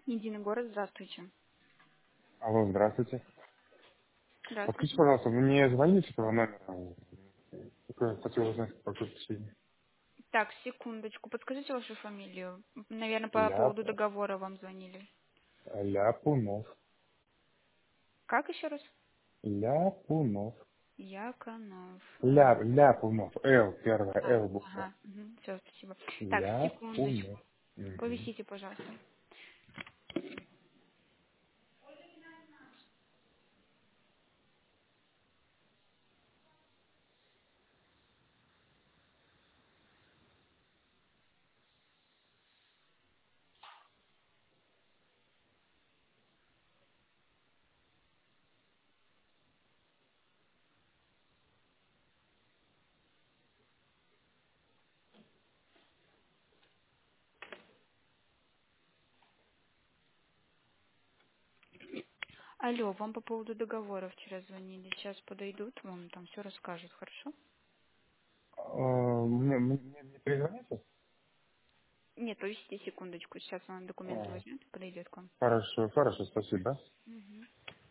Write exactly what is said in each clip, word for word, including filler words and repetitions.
Единый город, здравствуйте. Алло, здравствуйте. Подскажите, Здравствуйте. пожалуйста, вы мне звоните с этого номера? Только хотел узнать, какое посещение. Так, секундочку, подскажите вашу фамилию. Наверное, по Ляп, поводу договора вам звонили. Ляпунов. Как еще раз? Ляпунов. Яконов. Ляп, Ляпунов. Л, первая, А, Л буква. ага, все, спасибо. Так, секундочку. Ляпунов. Мгм. Повисите, пожалуйста. Алло, вам по поводу договора вчера звонили. Сейчас подойдут, вам там все расскажут, хорошо? А, Мне, мне, мне перезвоните? Нет, повисите секундочку. Сейчас он документы А, возьмет и подойдет к вам. Хорошо, хорошо, спасибо. Мгм.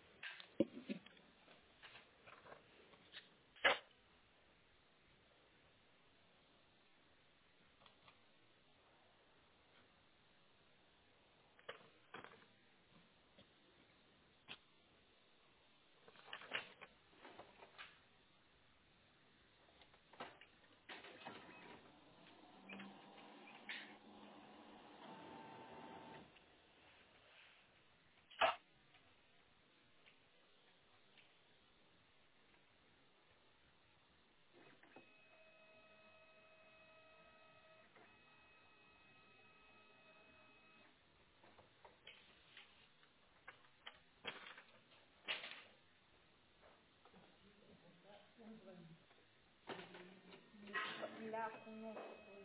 Лякунов.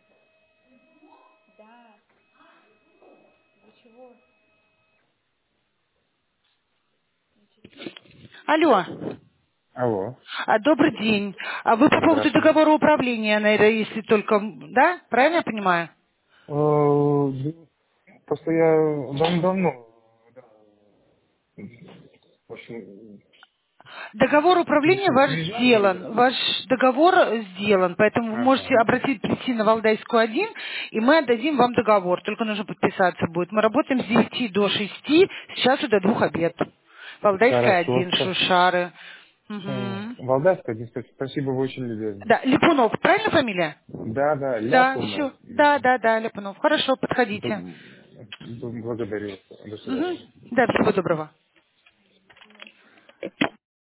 Да. Вы чего? Алло. Алло, А, добрый день. А вы по поводу здравствуйте. договора управления, наверное, если только... Да? Правильно я понимаю? Э, Просто я дав- давно, в общем, Договор управления ваш приезжали, да. сделан. Ваш договор сделан, поэтому вы можете Ага. обратить, прийти на Валдайскую один, и мы отдадим вам договор. Только нужно подписаться будет. Мы работаем с девяти до шести, сейчас и до двух обед. Валдайская Хорошо, один, спасибо. Шушары. М, Мгм. Валдайская, действительно, спасибо, вы очень любезны. Да, Липунов, правильно фамилия? Да, да, Да, Ляпунов. все. Да, Мгм. да, да, Липунов. Хорошо, подходите. Б- б- Благодарю. До Мгм. свидания. Да, всего доброго.